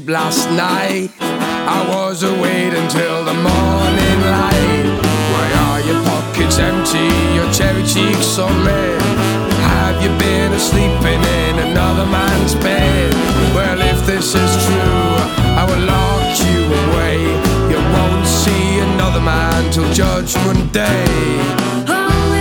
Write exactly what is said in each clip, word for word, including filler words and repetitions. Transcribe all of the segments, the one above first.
sleep last night. I was awake until the morning light. Why are your pockets empty, your cherry cheeks on red? Have you been asleep in another man's bed? Well, if this is true, I will lock you away. You won't see another man till Judgment Day.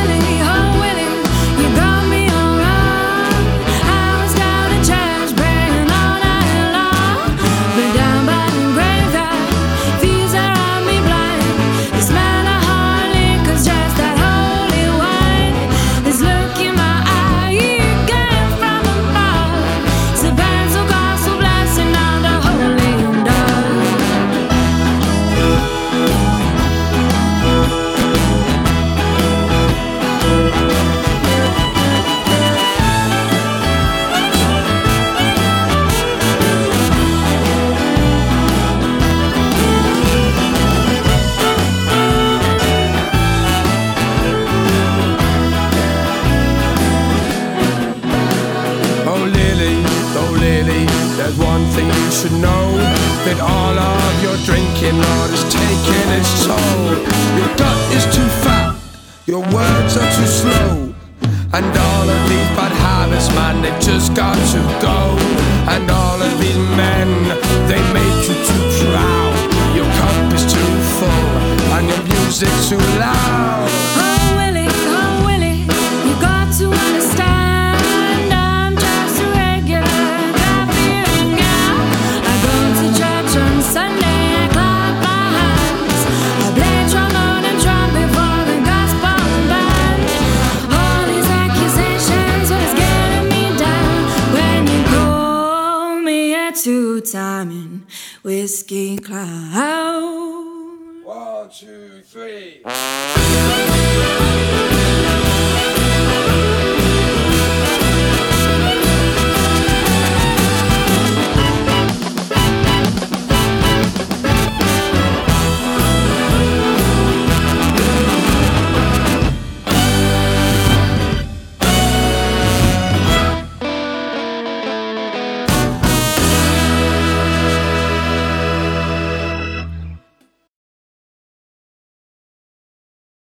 There's one thing you should know, that all of your drinking Lord is taking its toll. Your gut is too fat, your words are too slow, and all of these bad habits, man, they just got to go. And all of these men, they make you too proud. Your cup is too full, and your music too loud. Oh Willie, oh Willie, you got to understand. Two-timing whiskey cloud. One, two, three.